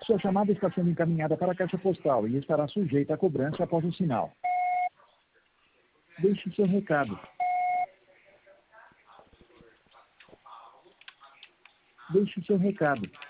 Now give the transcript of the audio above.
Sua chamada está sendo encaminhada para a caixa postal e estará sujeita a cobrança após o sinal. Deixe seu recado. Deixe seu recado.